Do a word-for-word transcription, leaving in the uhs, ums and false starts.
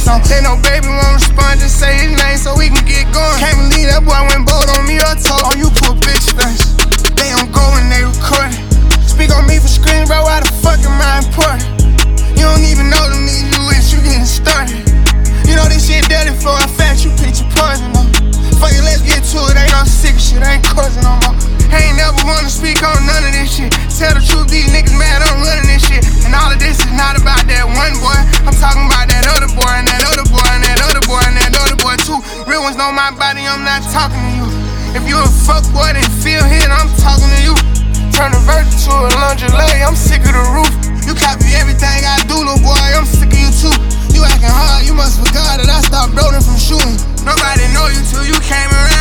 on. They know baby won't respond, just say his name so we can get going. Can't believe that boy went bold on me or told. Oh, you poor bitch face. They don't go when they record it. Speak on me for screen, bro, why the fuck am I important? You don't even know them niggas you with, you getting started. You know this shit dirty for a fact, you pitch your poison on. Fuck it, let's get to it, ain't no sick shit, ain't cousin no more. I ain't never wanna speak on none of this shit. Tell the truth, these niggas mad, I'm running this shit. And all of this is not about that one boy. I'm talking about that other boy, and that other boy, and that other boy, and that other boy too. Real ones know my body, I'm not talking to you. If you a fuck boy, then feel hit, I'm talking to you. Turn a virgin to a lingerie, I'm sick of the roof. You copy everything I do, little boy, I'm sick of you too. You acting hard, you must forgot that I stopped rolling from shooting. Nobody know you till you came around.